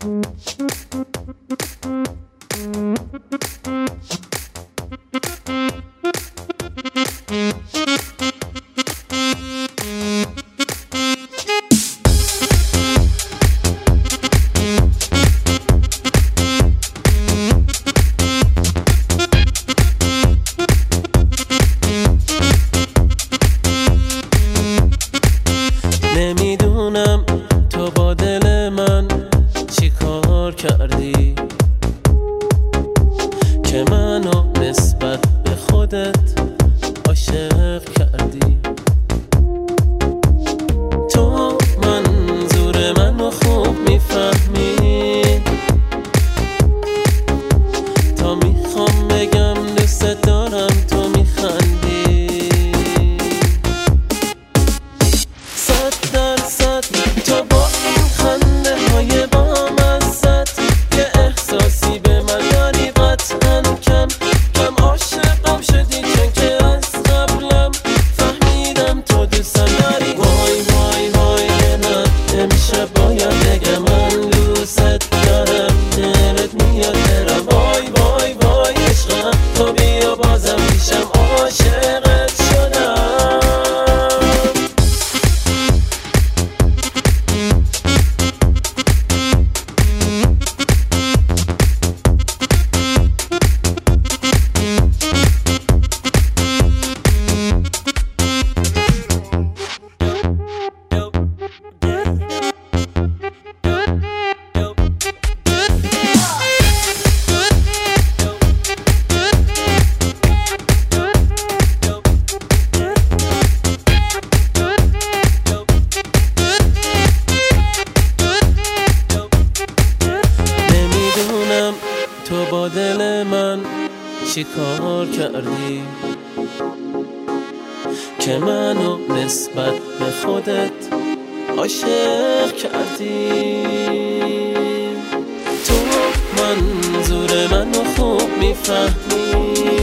نمیدونم تو با دل من چی کار کردی که منو نسبت به خودت عاشق کردی. تو منظور منو خوب میفهمی، تا میخوام بگم دوست دارم تو میخندی. 100% تو با این خنده های بامزت یه احساسی به من داری، قطعاً کم کم عاشقم شدی، چون که از قبلم فهمیدم تو دوستم داری. وای وای وای نه نمیشه باید بگم من دوست دارم، دلت میاد برم. وای وای وای عشقم تو بیا بازم پیشم، عاشقت شدم. تو با دل من چی کار کردی که منو نسبت به خودت عاشق کردی. تو منظور منو خوب میفهمی،